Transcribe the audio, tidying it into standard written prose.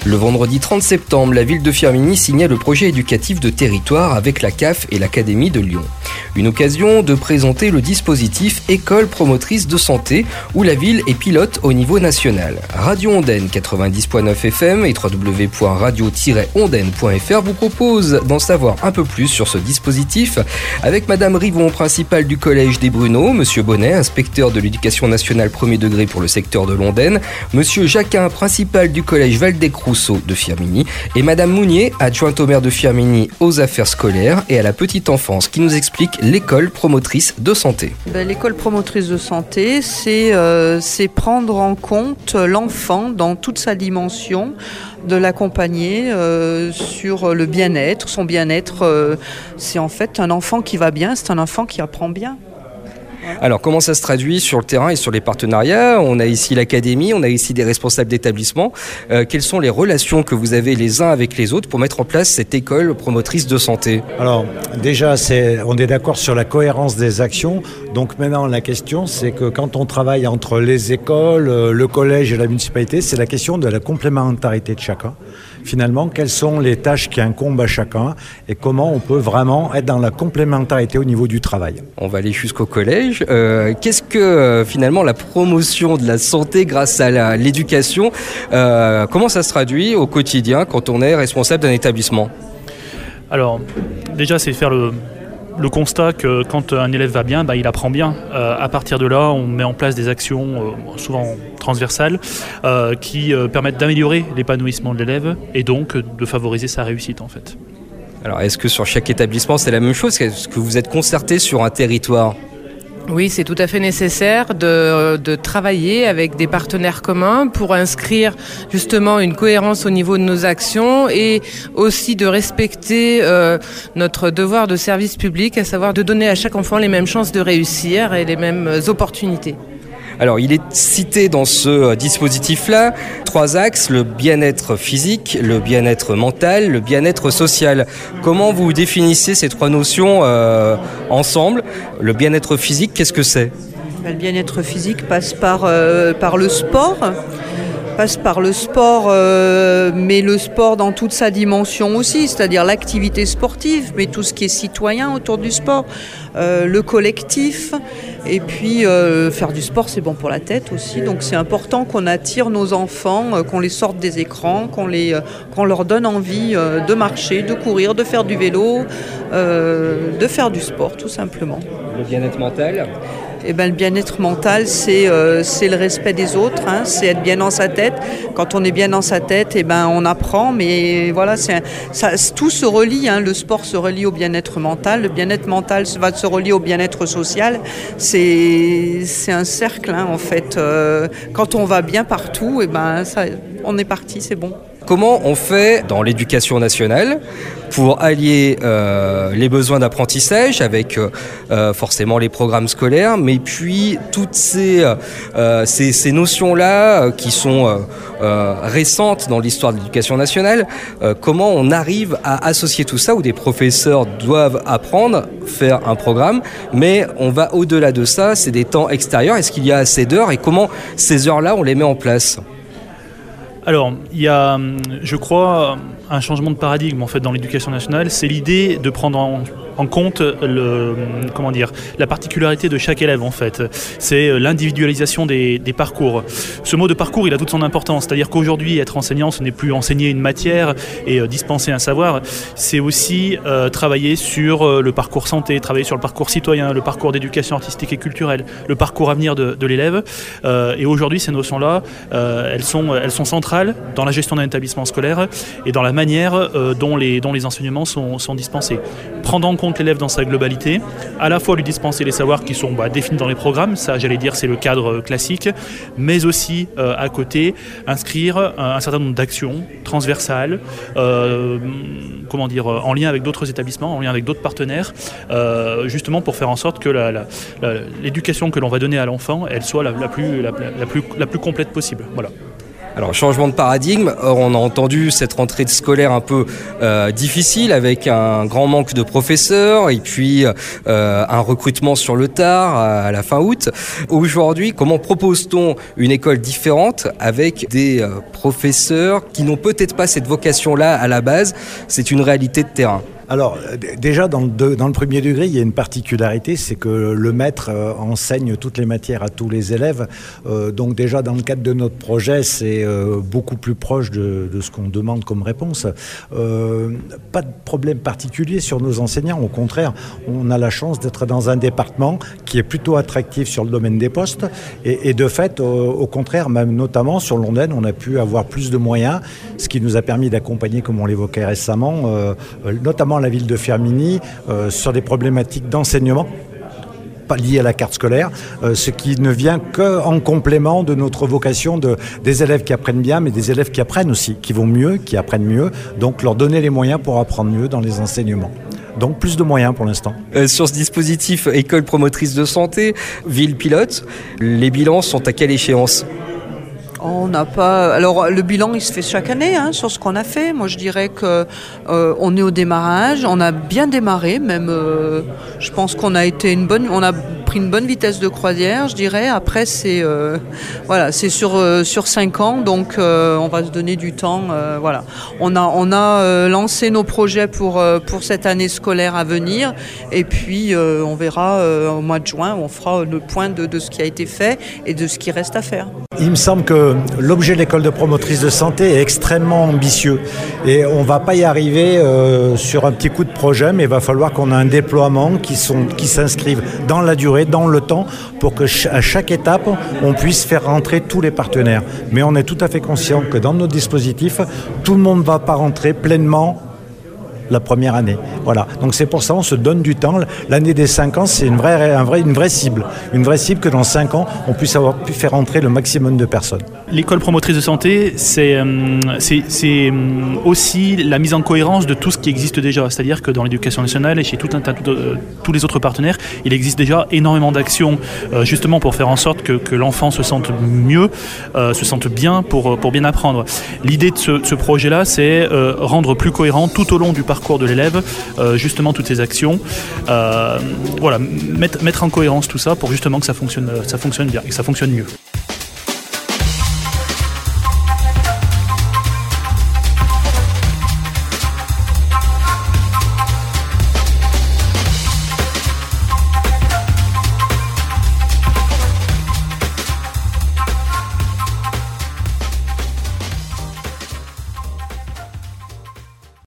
Le vendredi 30 septembre, la ville de Firminy signait le projet éducatif de territoire avec la CAF et l'Académie de Lyon. Une occasion de présenter le dispositif École promotrice de santé où la ville est pilote au niveau national. Radio Ondaine 90.9 FM et www.radio-ondaine.fr vous propose d'en savoir un peu plus sur ce dispositif avec Madame Rivon, principale du collège des Bruneaux, Monsieur Bonnet, inspecteur de l'éducation nationale premier degré pour le secteur de l'Ondaine, Monsieur Jacquin, principal du collège Valdec-Rousseau de Firminy et Madame Mounier, adjointe au maire de Firminy aux affaires scolaires et à la petite enfance qui nous explique l'école promotrice de santé. L'école promotrice de santé, c'est prendre en compte l'enfant dans toute sa dimension, de l'accompagner sur le bien-être. Son bien-être, c'est en fait un enfant qui va bien, c'est un enfant qui apprend bien. Alors, comment ça se traduit sur le terrain et sur les partenariats ? On a ici l'académie, on a ici des responsables d'établissements. Quelles sont les relations que vous avez les uns avec les autres pour mettre en place cette école promotrice de santé ? Alors, déjà, on est d'accord sur la cohérence des actions. Donc maintenant, la question, c'est que quand on travaille entre les écoles, le collège et la municipalité, c'est la question de la complémentarité de chacun. Finalement, quelles sont les tâches qui incombent à chacun et comment on peut vraiment être dans la complémentarité au niveau du travail. On va aller jusqu'au collège. Qu'est-ce que finalement la promotion de la santé grâce à l'éducation, comment ça se traduit au quotidien quand on est responsable d'un établissement ? Alors, déjà, c'est faire le constat que quand un élève va bien, il apprend bien. À partir de là, on met en place des actions souvent transversales qui permettent d'améliorer l'épanouissement de l'élève et donc de favoriser sa réussite en fait. Alors, est-ce que sur chaque établissement, c'est la même chose ? Est-ce que vous êtes concerté sur un territoire ? Oui, c'est tout à fait nécessaire de travailler avec des partenaires communs pour inscrire justement une cohérence au niveau de nos actions et aussi de respecter notre devoir de service public, à savoir de donner à chaque enfant les mêmes chances de réussir et les mêmes opportunités. Alors, il est cité dans ce dispositif-là 3 axes, le bien-être physique, le bien-être mental, le bien-être social. Comment vous définissez ces 3 notions ensemble ? Le bien-être physique, qu'est-ce que c'est ? Le bien-être physique passe par le sport. Mais le sport dans toute sa dimension aussi, c'est-à-dire l'activité sportive, mais tout ce qui est citoyen autour du sport, le collectif, et puis faire du sport c'est bon pour la tête aussi, donc c'est important qu'on attire nos enfants, qu'on les sorte des écrans, qu'on leur donne envie de marcher, de courir, de faire du vélo, de faire du sport tout simplement. Le bien-être mental ? Le bien-être mental, c'est le respect des autres, c'est être bien dans sa tête. Quand on est bien dans sa tête, on apprend, mais voilà, tout se relie. Le sport se relie au bien-être mental, le bien-être mental va se relier au bien-être social. C'est un cercle, en fait. Quand on va bien partout, on est parti, c'est bon. Comment on fait dans l'éducation nationale pour allier les besoins d'apprentissage avec forcément les programmes scolaires, mais puis toutes ces notions-là qui sont récentes dans l'histoire de l'éducation nationale, comment on arrive à associer tout ça où des professeurs doivent apprendre, faire un programme, mais on va au-delà de ça, c'est des temps extérieurs. Est-ce qu'il y a assez d'heures et comment ces heures-là, on les met en place ? Alors, il y a, je crois, un changement de paradigme en fait dans l'éducation nationale. C'est l'idée de prendre en compte la particularité de chaque élève en fait. C'est l'individualisation des parcours. Ce mot de parcours, il a toute son importance. C'est-à-dire qu'aujourd'hui, être enseignant, ce n'est plus enseigner une matière et dispenser un savoir. C'est aussi travailler sur le parcours santé, travailler sur le parcours citoyen, le parcours d'éducation artistique et culturelle, le parcours à venir de l'élève. Et aujourd'hui, ces notions-là, elles sont centrales dans la gestion d'un établissement scolaire et dans la manière dont les enseignements sont dispensés. Prendre en compte l'élève dans sa globalité, à la fois lui dispenser les savoirs qui sont définis dans les programmes, ça j'allais dire c'est le cadre classique, mais aussi à côté inscrire un certain nombre d'actions transversales, en lien avec d'autres établissements, en lien avec d'autres partenaires, justement pour faire en sorte que l'éducation que l'on va donner à l'enfant, elle soit la plus complète possible. Voilà. Alors, changement de paradigme, on a entendu cette rentrée scolaire un peu difficile avec un grand manque de professeurs et puis un recrutement sur le tard à la fin août. Aujourd'hui, comment propose-t-on une école différente avec des professeurs qui n'ont peut-être pas cette vocation-là à la base? C'est une réalité de terrain. Alors déjà dans le premier degré, il y a une particularité, c'est que le maître enseigne toutes les matières à tous les élèves. Donc déjà dans le cadre de notre projet, c'est beaucoup plus proche de ce qu'on demande comme réponse. Pas de problème particulier sur nos enseignants, au contraire, on a la chance d'être dans un département qui est plutôt attractif sur le domaine des postes et de fait, au contraire, même notamment sur Londaine, on a pu avoir plus de moyens, ce qui nous a permis d'accompagner, comme on l'évoquait récemment, notamment la ville de Firminy sur des problématiques d'enseignement pas liées à la carte scolaire, ce qui ne vient qu'en complément de notre vocation des élèves qui apprennent bien, mais des élèves qui apprennent aussi, qui vont mieux, qui apprennent mieux, donc leur donner les moyens pour apprendre mieux dans les enseignements. Donc plus de moyens pour l'instant. Sur ce dispositif école promotrice de santé, ville pilote, les bilans sont à quelle échéance ? On n'a pas. Alors le bilan il se fait chaque année sur ce qu'on a fait. Moi je dirais que on est au démarrage. On a bien démarré, même. Je pense qu'on a été on a pris une bonne vitesse de croisière, je dirais. Après c'est c'est sur 5 ans, donc on va se donner du temps. Voilà. On a lancé nos projets pour cette année scolaire à venir, et puis on verra au mois de juin, on fera le point de ce qui a été fait et de ce qui reste à faire. Il me semble que l'objet de l'école de promotrice de santé est extrêmement ambitieux et on ne va pas y arriver sur un petit coup de projet, mais il va falloir qu'on ait un déploiement qui s'inscrive dans la durée, dans le temps, pour que à chaque étape, on puisse faire rentrer tous les partenaires. Mais on est tout à fait conscient que dans notre dispositif, tout le monde ne va pas rentrer pleinement la première année. Voilà. Donc c'est pour ça on se donne du temps. L'année des 5 ans, c'est une vraie cible. Une vraie cible que dans 5 ans, on puisse avoir pu faire entrer le maximum de personnes. L'école promotrice de santé, c'est aussi la mise en cohérence de tout ce qui existe déjà. C'est-à-dire que dans l'éducation nationale et chez tous les autres partenaires, il existe déjà énormément d'actions justement pour faire en sorte que l'enfant se sente mieux, se sente bien pour bien apprendre. L'idée de ce projet-là, c'est rendre plus cohérent tout au long du parcours de l'élève, justement toutes ces actions, mettre en cohérence tout ça pour justement que ça fonctionne bien et que ça fonctionne mieux.